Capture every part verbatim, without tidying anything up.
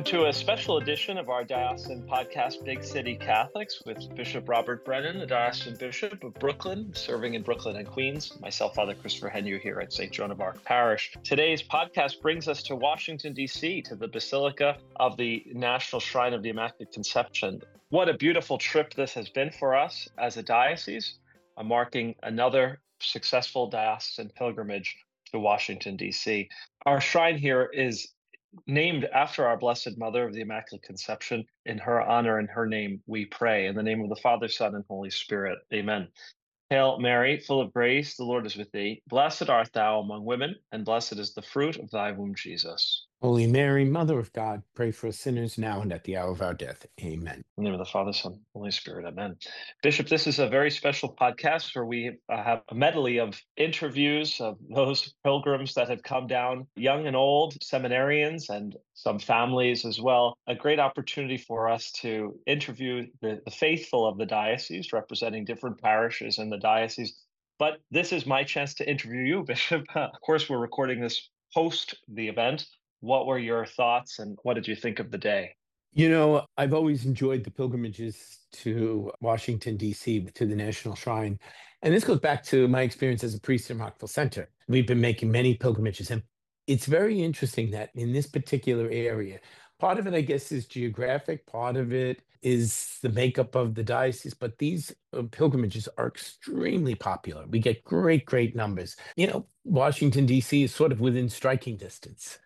to a special edition of our diocesan podcast, Big City Catholics, with Bishop Robert Brennan, the diocesan bishop of Brooklyn, serving in Brooklyn and Queens. Myself, Father Christopher Henyou, here at Saint Joan of Arc Parish. Today's podcast brings us to Washington, D C, to the Basilica of the National Shrine of the Immaculate Conception. What a beautiful trip this has been for us as a diocese, uh, marking another successful diocesan pilgrimage to Washington, D C. Our shrine here is named after our Blessed Mother of the Immaculate Conception. In her honor and her name we pray. In the name of the Father, Son, and Holy Spirit. Amen. Hail Mary, full of grace, the Lord is with thee. Blessed art thou among women, and blessed is the fruit of thy womb, Jesus. Holy Mary, Mother of God, pray for us sinners now and at the hour of our death. Amen. In the name of the Father, Son, and Holy Spirit. Amen. Bishop, this is a very special podcast where we uh, have a medley of interviews of those pilgrims that have come down, young and old, seminarians, and some families as well. A great opportunity for us to interview the, the faithful of the diocese, representing different parishes in the diocese. But this is my chance to interview you, Bishop. Of course, we're recording this post the event. What were your thoughts and what did you think of the day? You know, I've always enjoyed the pilgrimages to Washington, D C, to the National Shrine. And this goes back to my experience as a priest in Rockville Center. We've been making many pilgrimages. And it's very interesting that in this particular area, part of it, I guess, is geographic. Part of it is the makeup of the diocese. But these uh, pilgrimages are extremely popular. We get great, great numbers. You know, Washington, D C is sort of within striking distance.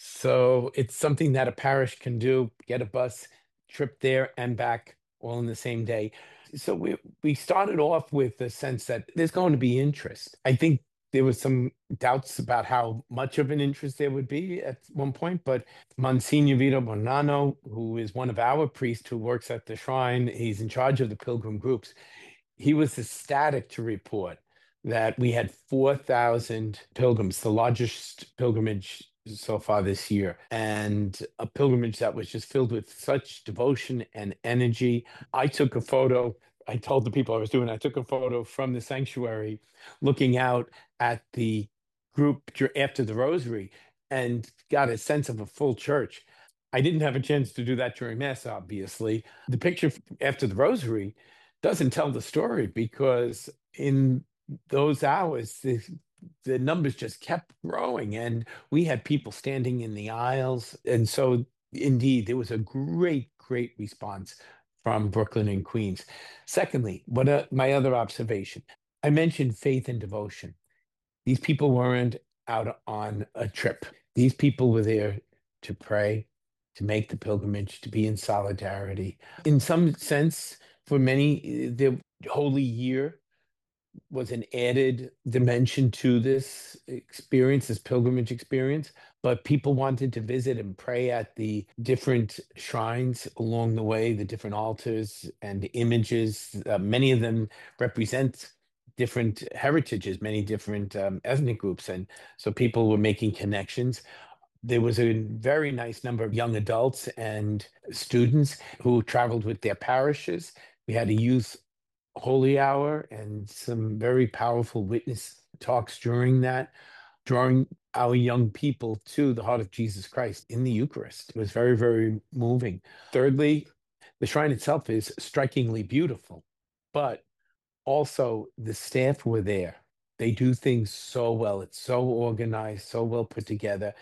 So it's something that a parish can do, get a bus, trip there and back all in the same day. So we we started off with the sense that there's going to be interest. I think there was some doubts about how much of an interest there would be at one point, but Monsignor Vito Bonanno, who is one of our priests who works at the shrine, he's in charge of the pilgrim groups, he was ecstatic to report that we had four thousand pilgrims, the largest pilgrimage so far this year, and a pilgrimage that was just filled with such devotion and energy. I took a photo. I told the people I was doing, I took a photo from the sanctuary looking out at the group after the rosary and got a sense of a full church. I didn't have a chance to do that during Mass, obviously. The picture after the rosary doesn't tell the story because in those hours, the the numbers just kept growing and we had people standing in the aisles. And so indeed, there was a great, great response from Brooklyn and Queens. Secondly, what uh, my other observation, I mentioned faith and devotion. These people weren't out on a trip. These people were there to pray, to make the pilgrimage, to be in solidarity. In some sense, for many, the Holy Year was an added dimension to this experience, this pilgrimage experience. But people wanted to visit and pray at the different shrines along the way, the different altars and images. Uh, many of them represent different heritages, many different um, ethnic groups. And so people were making connections. There was a very nice number of young adults and students who traveled with their parishes. We had a youth holy hour and some very powerful witness talks during that, drawing our young people to the heart of Jesus Christ in the Eucharist. It was very, very moving. Thirdly, the shrine itself is strikingly beautiful, but also the staff were there. They do things so well. It's so organized, so well put together.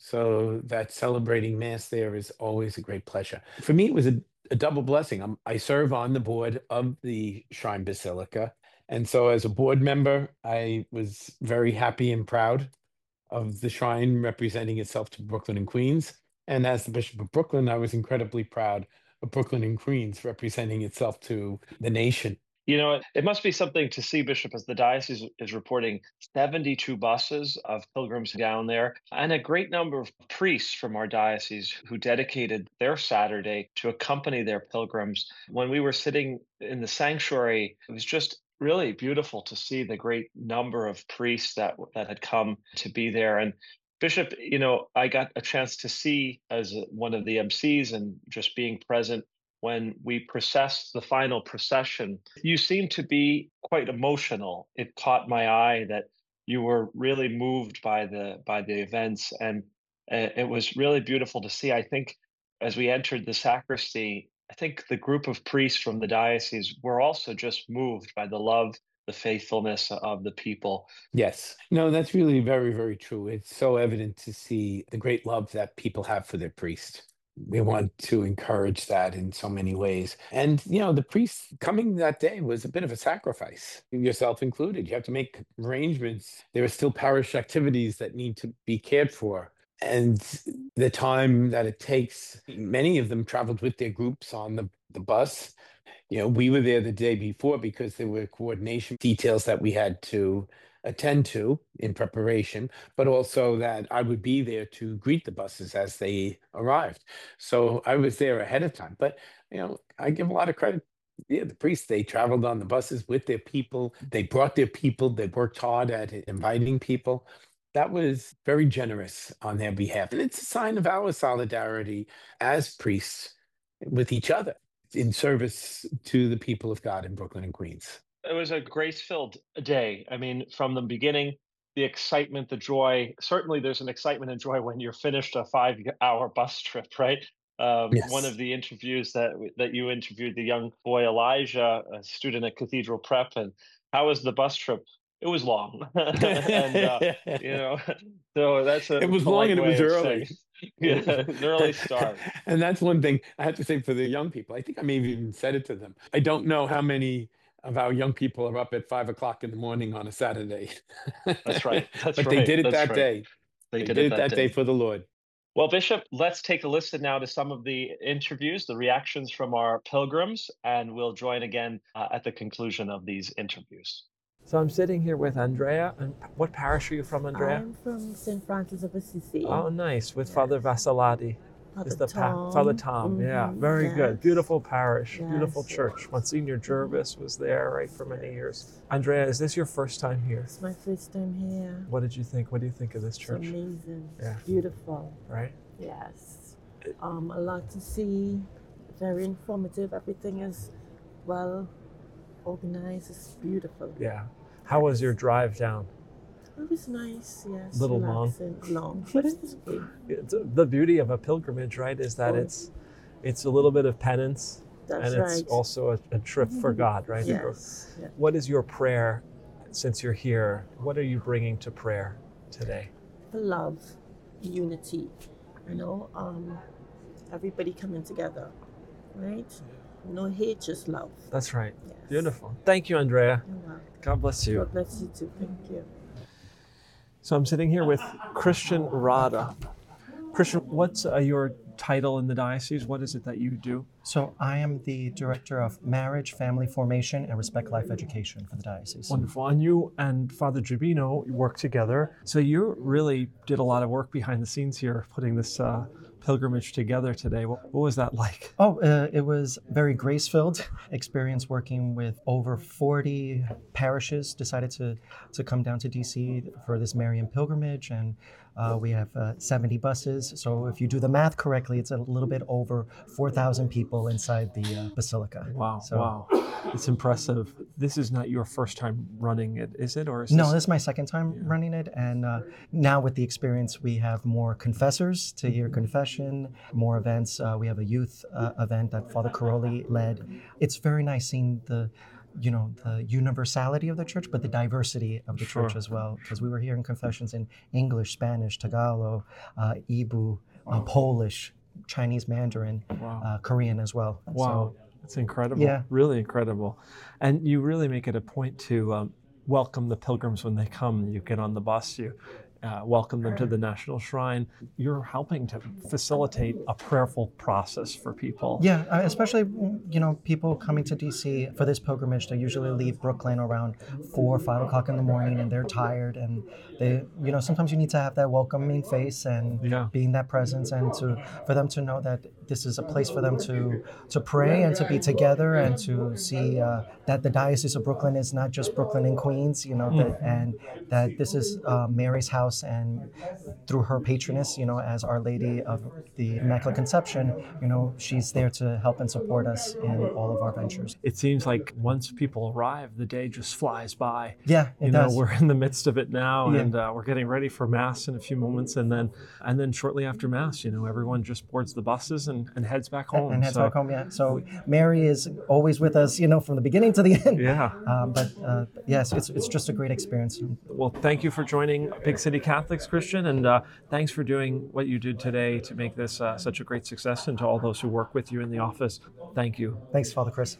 So that celebrating Mass there is always a great pleasure. For me, it was a a double blessing. I'm, I serve on the board of the Shrine Basilica. And so as a board member, I was very happy and proud of the shrine representing itself to Brooklyn and Queens. And as the Bishop of Brooklyn, I was incredibly proud of Brooklyn and Queens representing itself to the nation. You know, it, it must be something to see, Bishop, as the diocese is reporting seventy-two buses of pilgrims down there and a great number of priests from our diocese who dedicated their Saturday to accompany their pilgrims. When we were sitting in the sanctuary, it was just really beautiful to see the great number of priests that that had come to be there. And Bishop, you know, I got a chance to see as one of the M Cs and just being present when we processed the final procession. You seemed to be quite emotional. It caught my eye that you were really moved by the by the events, and uh, it was really beautiful to see. I think as we entered the sacristy, I think the group of priests from the diocese were also just moved by the love, the faithfulness of the people. Yes. No, that's really very, very true. It's so evident to see the great love that people have for their priest. We want to encourage that in so many ways. And, you know, the priest coming that day was a bit of a sacrifice, yourself included. You have to make arrangements. There are still parish activities that need to be cared for. And the time that it takes, many of them traveled with their groups on the, the bus. You know, we were there the day before because there were coordination details that we had to attend to in preparation, but also that I would be there to greet the buses as they arrived. So I was there ahead of time. But, you know, I give a lot of credit. Yeah, the priests, they traveled on the buses with their people. They brought their people. They worked hard at inviting people. That was very generous on their behalf. And it's a sign of our solidarity as priests with each other in service to the people of God in Brooklyn and Queens. It was a grace-filled day. I mean, from the beginning, the excitement, the joy. Certainly, there's an excitement and joy when you're finished a five-hour bus trip, right? Um, one of Yes. the interviews that that you interviewed the young boy Elijah, a student at Cathedral Prep, and how was the bus trip? It was long, and uh, you know, so that's a It was long polite and it way was of saying, early. yeah, an early start. And that's one thing I have to say for the young people. I think I may have even said it to them. I don't know how many of our young people are up at five o'clock in the morning on a Saturday. That's right. That's But they right. did it That's that right. day. They They did did it it that that day day. for the Lord. Well, Bishop, let's take a listen now to some of the interviews, the reactions from our pilgrims, and we'll join again uh, at the conclusion of these interviews. So I'm sitting here with Andrea. And what parish are you from, Andrea? I'm from Saint Francis of Assisi. Oh, nice. With Yes. Father Vassalati. Father Is the pa- Tom. Father Tom, yeah, Mhm, very yes. good. Beautiful parish, beautiful Yes. church. Monsignor Jervis was there, right, for many years. Andrea, is this your first time here? It's my first time here. What did you think? What do you think of this It's church? amazing. Yeah. It's beautiful. Right? Yes. Um, a lot to see. Very informative. Everything is well organized. It's beautiful. Yeah. How was your drive down? It was nice. Yes. Little long. relaxing, long, but it's okay. It's, the beauty of a pilgrimage, right, is that Oh. it's it's a little bit of penance, That's and it's right. also a, a trip for God, right? Yes. Yeah. What is your prayer since you're here? What are you bringing to prayer today? For love, unity. You know, um, everybody coming together, right? No hate, just love. That's right. Yes. Beautiful. Thank you, Andrea. You're welcome. God bless you. God bless you too. Thank you. So I'm sitting here with Christian Rada. Christian, what's uh, your title in the diocese? What is it that you do? So I am the Director of Marriage, Family Formation, and Respect Life Education for the diocese. Wonderful. And you and Father Giubino work together. So you really did a lot of work behind the scenes here, putting this uh, pilgrimage together today. What, what was that like? Oh, uh, it was very grace-filled experience working with over forty parishes decided to, to come down to D C for this Marian pilgrimage, and uh, we have uh, seventy buses. So if you do the math correctly, it's a little bit over four thousand people inside the uh, basilica. Wow, So- wow. It's impressive. This is not your first time running it, is it? Or is No, this... this is my second time Yeah. running it, and uh, now with the experience, we have more confessors to hear confession, more events. Uh, we have a youth uh, event that Father Caroli led. It's very nice seeing the, you know, the universality of the church, but the diversity of the church Sure. as well. Because we were hearing confessions in English, Spanish, Tagalog, uh, Ibu, uh, Polish, Chinese Mandarin, Wow. uh, Korean as well. Wow, So, it's incredible. Yeah. Really incredible. And you really make it a point to um, welcome the pilgrims when they come. You get on the bus, you uh, welcome them to the National Shrine. You're helping to facilitate a prayerful process for people. Yeah, uh, especially, you know, people coming to D C for this pilgrimage, they usually leave Brooklyn around four or five o'clock in the morning, and they're tired, and they, you know, sometimes you need to have that welcoming face and Yeah. being that presence, and to for them to know that this is a place for them to to pray and to be together, and to see uh, that the Diocese of Brooklyn is not just Brooklyn and Queens, you know, that, and that this is uh, Mary's house, and through her patroness, you know, as Our Lady of the Immaculate Conception, you know, she's there to help and support us in all of our ventures. It seems like once people arrive, the day just flies by. Yeah, it You know, does. we're in the midst of it now, Yeah. and uh, we're getting ready for Mass in a few moments, and then and then shortly after Mass, you know, everyone just boards the buses and and, and heads back home. And heads so, back home, yeah. So Mary is always with us, you know, from the beginning to the end. Yeah. Um, but uh, yes, it's it's just a great experience. Well, thank you for joining Big City Catholics, Christian, and uh, thanks for doing what you did today to make this uh, such a great success, and to all those who work with you in the office. Thank you. Thanks, Father Chris.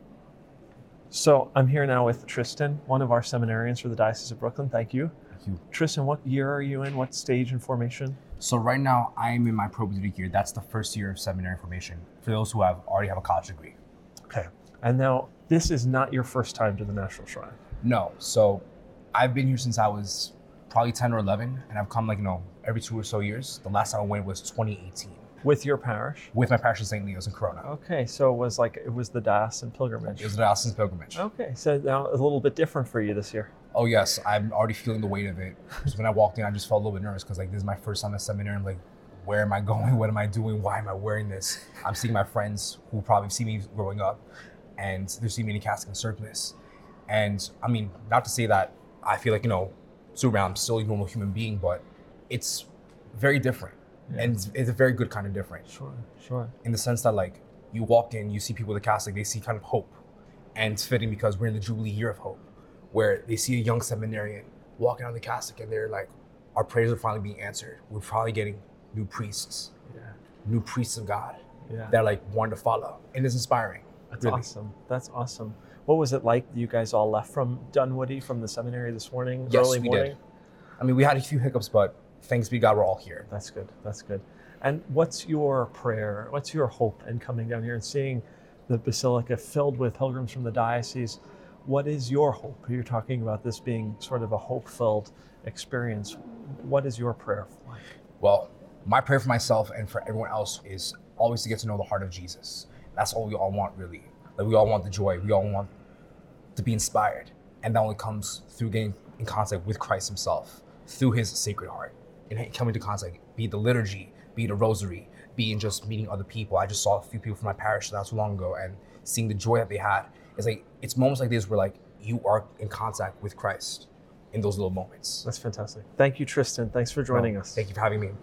So I'm here now with Tristan, one of our seminarians for the Diocese of Brooklyn. Thank you. Thank you. Tristan, what year are you in? What stage in formation? So right now I'm in my probability year. That's the first year of seminary formation for those who have already have a college degree. Okay. And now this is not your first time to the National Shrine. No. So I've been here since I was probably ten or eleven, and I've come like, you know, every two or so years. The last time I went was twenty eighteen. With your parish? With my parish in Saint Leo's in Corona. Okay, so it was like, it was the diocesan pilgrimage. It was the diocesan pilgrimage. Okay, so now it's a little bit different for you this year. Oh yes, I'm already feeling the weight of it. Because when I walked in, I just felt a little bit nervous because like this is my first time at seminary. I'm like, where am I going? What am I doing? Why am I wearing this? I'm seeing my friends who probably see me growing up, and they're seeing me in a cassock and surplice. And I mean, not to say that I feel like, you know, so around I'm still a normal human being, but it's very different. Yeah. And it's, it's a very good kind of different. Sure, sure. In the sense that like you walk in, you see people with a cassock, they see kind of hope. And it's fitting because we're in the Jubilee year of hope, where they see a young seminarian walking on the cassock and they're like, our prayers are finally being answered. We're probably getting new priests, yeah. new priests of God yeah. that are like one to follow. And it's inspiring. That's really. awesome. That's awesome. What was it like? You guys all left from Dunwoody, from the seminary this morning, yes, early we morning? Did. I mean, we had a few hiccups, but thanks be God, we're all here. That's good. That's good. And what's your prayer? What's your hope in coming down here and seeing the Basilica filled with pilgrims from the diocese? What is your hope? You're talking about this being sort of a hope-filled experience. What is your prayer like? Well, my prayer for myself and for everyone else is always to get to know the heart of Jesus. That's all we all want, really. Like, we all want the joy. We all want to be inspired. And that only comes through getting in contact with Christ himself, through his sacred heart, and coming to contact, be it the liturgy, be it a rosary, be it just meeting other people. I just saw a few people from my parish not so long ago, and seeing the joy that they had. It's like, it's moments like this where like you are in contact with Christ in those little moments. That's fantastic. Thank you, Tristan. Thanks for joining well, us. Thank you for having me.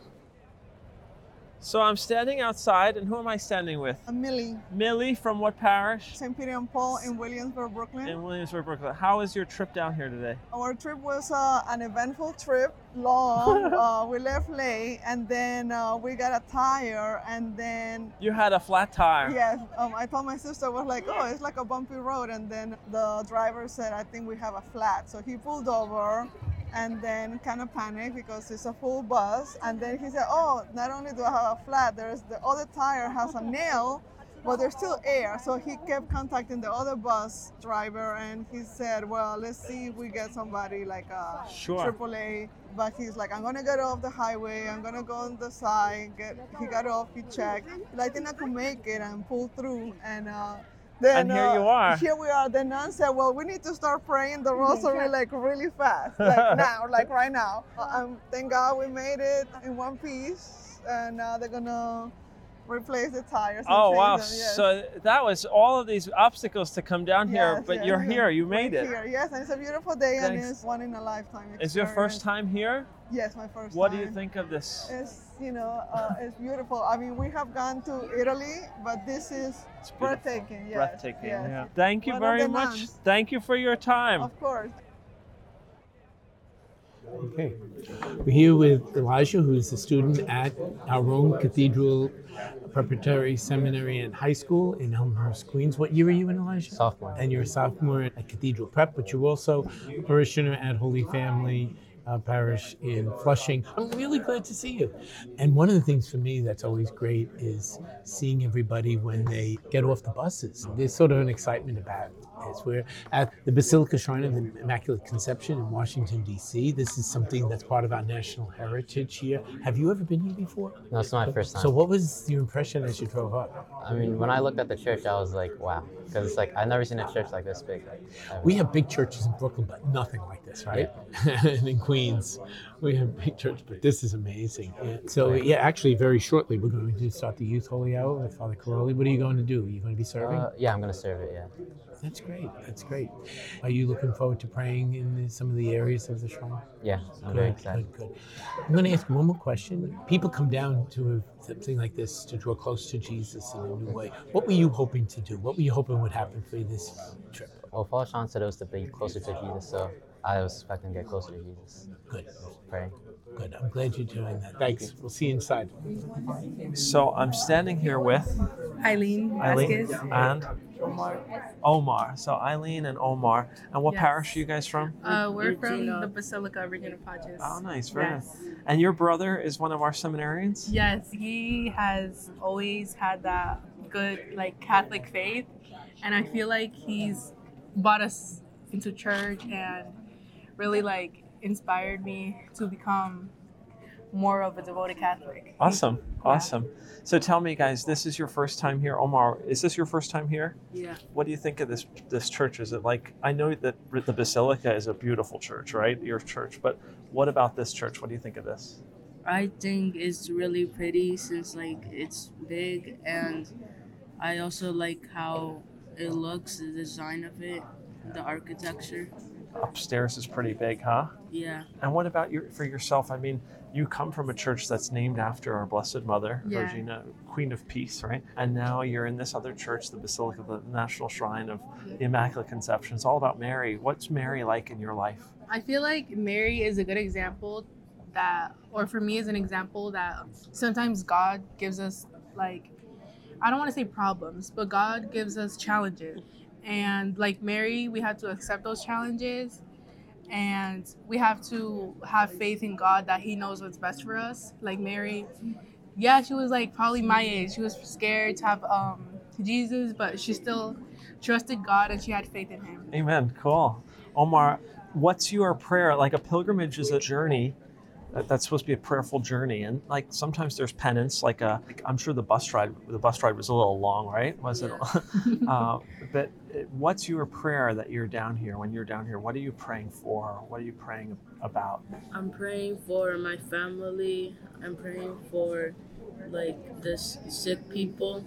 So I'm standing outside, and who am I standing with? I'm Millie. Millie, from what parish? Saint Peter and Paul in Williamsburg, Brooklyn. In Williamsburg, Brooklyn. How was your trip down here today? Our trip was uh, an eventful trip, long. uh, we left late, and then uh, we got a tire, and then... You had a flat tire. Yes. Um, I told my sister, I was like, oh, it's like a bumpy road, and then the driver said, I think we have a flat. So he pulled over, and then kind of panicked because it's a full bus. And then he said, oh, not only do I have a flat, there's the other tire has a nail, but there's still air. So he kept contacting the other bus driver, and he said, well, let's see if we get somebody like a sure. triple A. But he's like, I'm gonna get off the highway, I'm gonna go on the side. Get, he got off, he checked. But I think I could make it and pull through. And uh, Then, and here uh, you are. Here we are. The nun said, well, we need to start praying the rosary like really fast, like now, like right now. Um, thank God we made it in one piece, and now they're gonna replace the tires. Oh, wow. Them, yes. So that was all of these obstacles to come down here, yes, but yes, you're yes. here. You made We're it. Here. Yes, and it's a beautiful day, Thanks. and it's one in a lifetime experience. Is your first time here? Yes, my first what time. What do you think of this? It's, you know, uh, it's beautiful. I mean, we have gone to Italy, but this is it's breathtaking. Yes, breathtaking, yes. yeah. Thank you One very of the much. nuns. Thank you for your time. Of course. Okay. We're here with Elijah, who's a student at our own Cathedral Preparatory Seminary and High School in Elmhurst, Queens. What year are you in, Elijah? Sophomore. And you're a sophomore at Cathedral Prep, but you're also a parishioner at Holy Family uh, Parish in Flushing. I'm really glad to see you. And one of the things for me that's always great is seeing everybody when they get off the buses. There's sort of an excitement about this. We're at the Basilica Shrine of the Immaculate Conception in Washington, D C. This is something that's part of our national heritage here. Have you ever been here before? No, it's not my first time. So what was your impression as you drove up? I mean, when I looked at the church, I was like, wow. Because it's like, I've never seen a church like this big. Ever. We have big churches in Brooklyn, but nothing like this, right? Yeah. And in Queens, we have big churches, but this is amazing. Yeah. So yeah, actually very shortly, we're going to start the Youth Holy Hour with Father Caroli. What are you going to do? Are you going to be serving? Uh, yeah, I'm going to serve it, yeah. That's great. That's great. Are you looking forward to praying in the, some of the areas of the shrine? Yeah, I'm very Good, excited. good, good. I'm going to ask one more question. People come down to something like this to draw close to Jesus in a new way. What were you hoping to do? What were you hoping would happen for you this trip? Well, Father Sean said it was to be closer to Jesus, so I was expecting to get closer to Jesus. Good, Praying. good. I'm glad you're doing that. Thanks. We'll see you inside. So I'm standing here with Eileen Eileen Vasquez. and Omar. Omar. So Eileen and Omar. And what Yes. parish are you guys from? Uh, we're Regina. from the Basilica of Regina Pacis. Oh, nice. Very Yes. nice. And your brother is one of our seminarians? Yes, he has always had that good, like, Catholic faith. And I feel like he's brought us into church and really, like, inspired me to become more of a devoted Catholic. Awesome. Awesome. So tell me, guys, this is your first time here. Omar, is this your first time here? Yeah. What do you think of this this church? Is it like, I know that the Basilica is a beautiful church, right? Your church. But what about this church? What do you think of this? I think it's really pretty since like it's big, and I also like how it looks, the design of it, the architecture. Upstairs is pretty big, huh? Yeah. And what about your for yourself? I mean, you come from a church that's named after our Blessed Mother, Yeah. Regina, Queen of Peace, right? And now you're in this other church, the Basilica, the National Shrine of the Immaculate Conception. It's all about Mary. What's Mary like in your life? I feel like Mary is a good example that, or for me, is an example that sometimes God gives us, like, I don't want to say problems, but God gives us challenges. And like Mary, we have to accept those challenges, and we have to have faith in God that He knows what's best for us. Like Mary, yeah, she was like probably my age. She was scared to have um, Jesus, but she still trusted God and she had faith in Him. Amen. Cool. Omar, what's your prayer? Like, a pilgrimage is a journey. That- That's supposed to be a prayerful journey, and like sometimes there's penance. Like, a, like I'm sure the bus ride, the bus ride was a little long, right? Was it? uh, but what's your prayer that you're down here? When you're down here, what are you praying for? What are you praying about? I'm praying for my family. I'm praying for like the s- sick people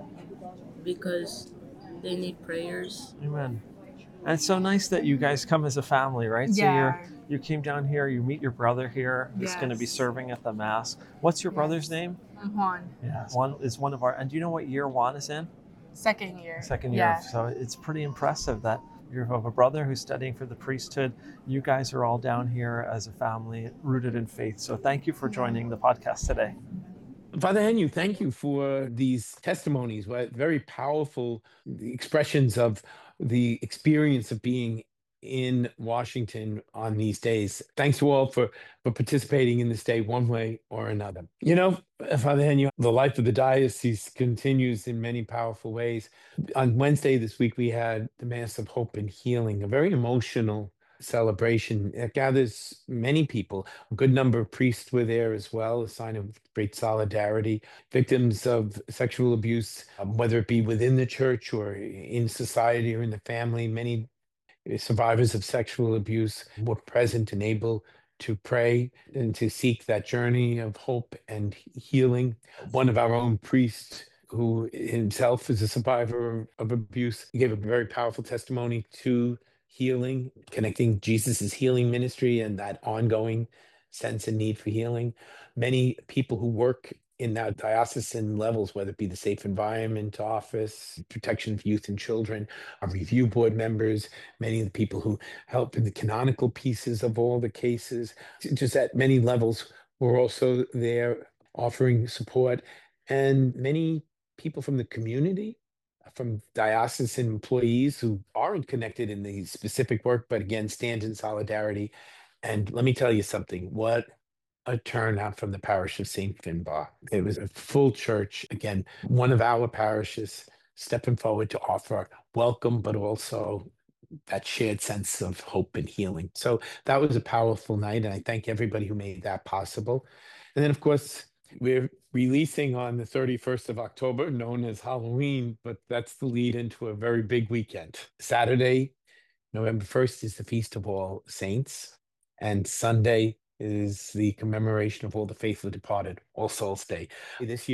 because they need prayers. Amen. And it's so nice that you guys come as a family, right? So Yeah. you're you came down here. You meet your brother here. He's going to be Yes. serving at the mass. What's your brother's name? I'm Juan, Yeah, Juan is one of our. And do you know what year Juan is in? second year. Second year. Yeah. So it's pretty impressive that you have a brother who's studying for the priesthood. You guys are all down here as a family, rooted in faith. So thank you for joining the podcast today. Father Henry, thank you for these testimonies, what very powerful expressions of the experience of being in Washington on these days. Thanks to all for, for participating in this day one way or another. You know, Father Henry, the life of the diocese continues in many powerful ways. On Wednesday this week, we had the Mass of Hope and Healing, a very emotional celebration. It gathers many people. A good number of priests were there as well, a sign of great solidarity. Victims of sexual abuse, um, whether it be within the church or in society or in the family, many survivors of sexual abuse were present and able to pray and to seek that journey of hope and healing. One of our own priests, who himself is a survivor of abuse, gave a very powerful testimony to healing, connecting Jesus's healing ministry and that ongoing sense and need for healing. Many people who work in that diocesan levels, whether it be the Safe Environment Office, Protection of Youth and Children, our review board members, many of the people who help in the canonical pieces of all the cases, just at many levels, were also there offering support. And many people from the community, from diocesan employees who aren't connected in the specific work, but again, stand in solidarity. And let me tell you something, what a turnout from the parish of Saint Finbar. It was a full church. Again, one of our parishes stepping forward to offer welcome, but also that shared sense of hope and healing. So that was a powerful night, and I thank everybody who made that possible. And then, of course, we're releasing on the thirty-first of October, known as Halloween, but that's the lead into a very big weekend. Saturday, November first, is the Feast of All Saints, and Sunday is the commemoration of all the faithful departed, All Souls Day. This year,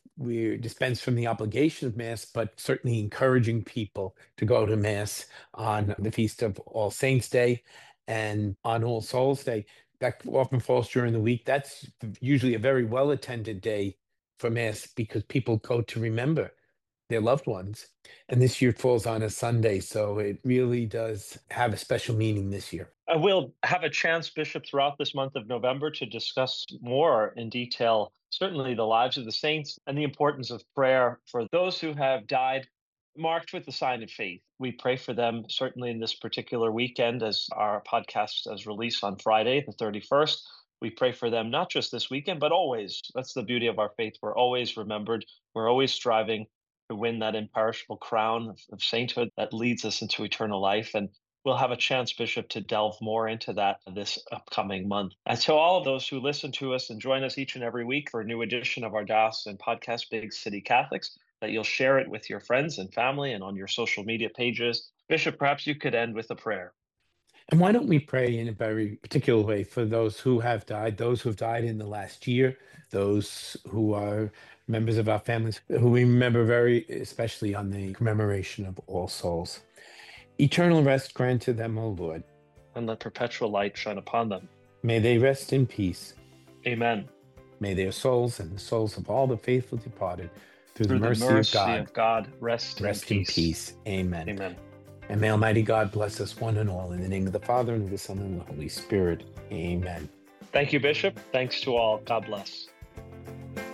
we're dispensed from the obligation of Mass, but certainly encouraging people to go to Mass on the Feast of All Saints' Day and on All Souls' Day. That often falls during the week. That's usually a very well-attended day for Mass because people go to remember their loved ones. And this year it falls on a Sunday, so it really does have a special meaning this year. Uh, we'll have a chance, Bishop, throughout this month of November to discuss more in detail, certainly the lives of the saints and the importance of prayer for those who have died marked with the sign of faith. We pray for them certainly in this particular weekend as our podcast is released on Friday, the thirty-first. We pray for them not just this weekend, but always. That's the beauty of our faith. We're always remembered. We're always striving to win that imperishable crown of, of sainthood that leads us into eternal life. And we'll have a chance, Bishop, to delve more into that this upcoming month. And to all of those who listen to us and join us each and every week for a new edition of our diocesan podcast, Big City Catholics, that you'll share it with your friends and family and on your social media pages. Bishop, perhaps you could end with a prayer. And why don't we pray in a very particular way for those who have died, those who have died in the last year, those who are members of our families, who we remember very especially on the commemoration of All Souls. Eternal rest grant to them, O Lord. And let perpetual light shine upon them. May they rest in peace. Amen. May their souls and the souls of all the faithful departed, through, Through the mercy, the mercy of God, of God rest, rest in in peace. peace. Amen. Amen. And may Almighty God bless us one and all in the name of the Father, and of the Son, and of the Holy Spirit. Amen. Thank you, Bishop. Thanks to all. God bless.